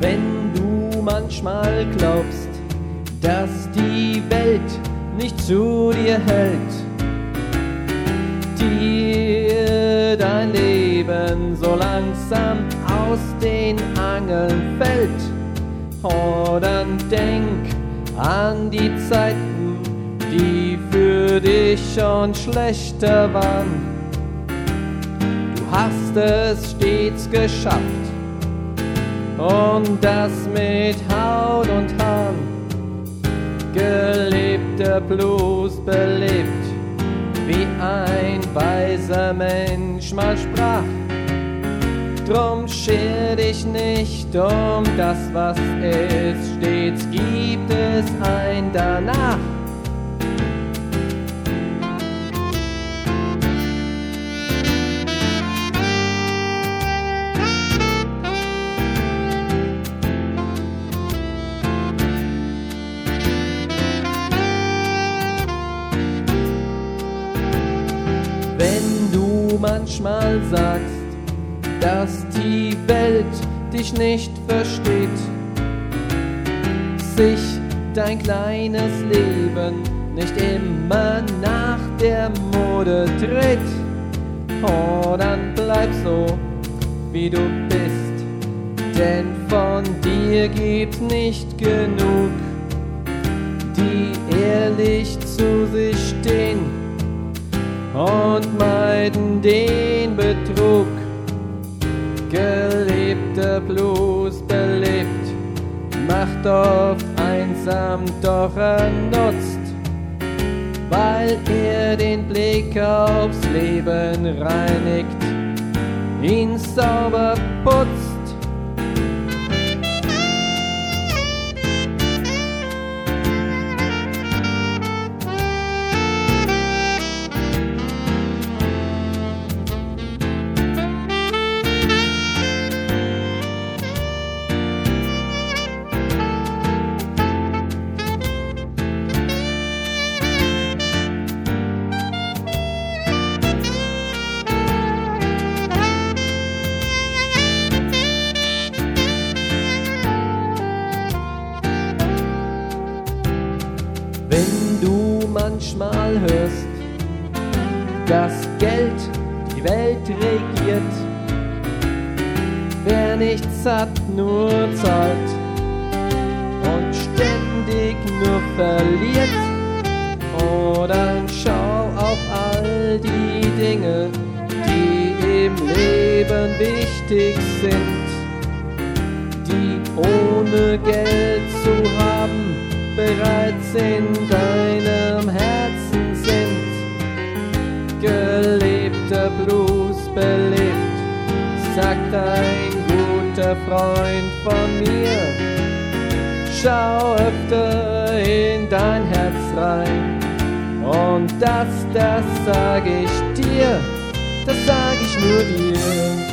Wenn du manchmal glaubst, dass die Welt nicht zu dir hält, dir dein Leben so langsam aus den Angeln fällt, oh, dann denk an die Zeiten, die für dich schon schlechter waren. Du hast es stets geschafft und das mit Haut und Haaren. Gelebter Blues belebt, wie ein weiser Mensch mal sprach. Drum scher dich nicht um das, was ist, stets gibt es ein Danach. Wenn du manchmal sagst, dass die Welt dich nicht versteht, sich dein kleines Leben nicht immer nach der Mode dreht, oh, dann bleib so, wie du bist, denn von dir gibt's nicht genug, die ehrlich zu sich stehen und meiden den Betrug. Gelebter Blues belebt, macht oft einsam, doch er nutzt, weil er den Blick aufs Leben reinigt, ihn sauber putzt. Wenn du manchmal hörst, dass Geld die Welt regiert, wer nichts hat, nur zahlt und ständig nur verliert, oh, dann schau auf all die Dinge, die im Leben wichtig sind, die ohne Geld zu haben bereits in deinem Herzen sind. Gelebter Blues belebt, sagt ein guter Freund von mir. Schau öfter in dein Herz rein und das sag ich dir, das sag ich nur dir.